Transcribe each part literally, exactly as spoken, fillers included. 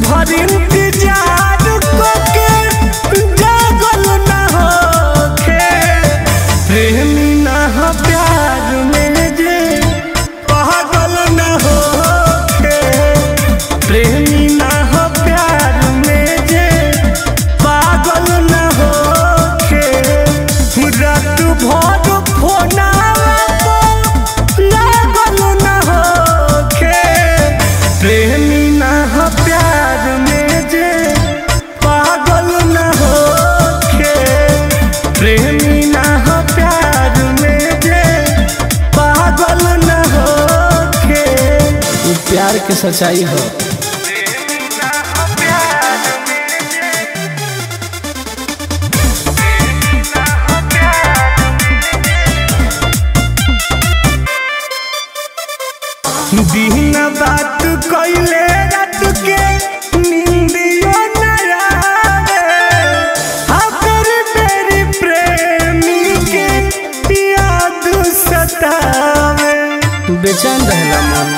भर इंतजार के जागल न होखे प्रेमी ना हो प्यार में जे पागल न होखे प्रेमी ना हो प्यार में जे पागल न होखे रात भर फोना लागल न होखे प्रेमी ना हो प्यार में जे पागल न होखे प्रेमी ना हो प्यार में जे पागल न होखे प्यार के सच्चाई हो। दिन बात कइले रात के नींदियो न आवे हर बेरी प्रेमी के याद सतावे बेचैन रहला मन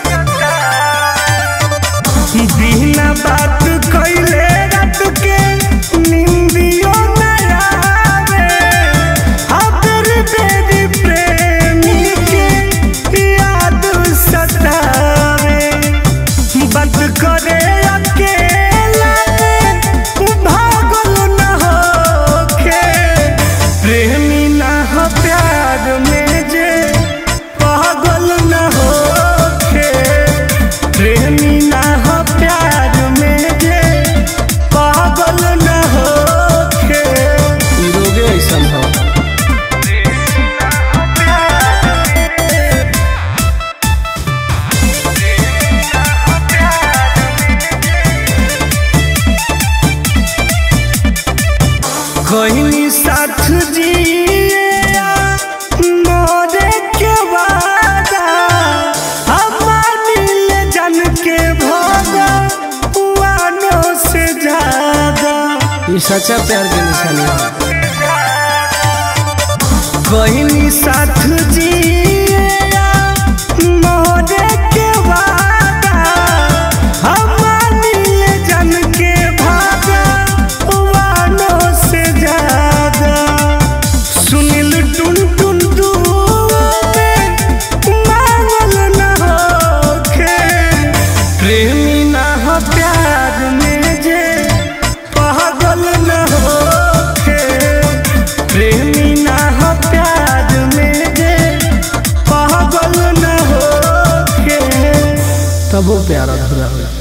दिन बात कइले रात के नींदियो न आवे हर बेरी प्रेमी के याद सतावे बात करे अकेला भागल न होखे प्रेमी ना हो प्यार में जे पागल न होखे प्रेमी ना हो प्यार में जे पागल न होखे रोगे ऐसन हो। कोई साथ जिया मोरे के वादा हमारे जन के भागा वानों से ज्यादा ये सच्चा प्यार की निशानी है। कोई साथ जिया मोरे के वादा हमारे जन के भागा वानों से ज्यादा सुनील टुन टुन में मांगल न होखे प्रेमी ना हो प्यार में जे पागल न होखे प्रेमी ना हो प्यार में जे पागल न होखे तब वो प्यार अधूरा हो।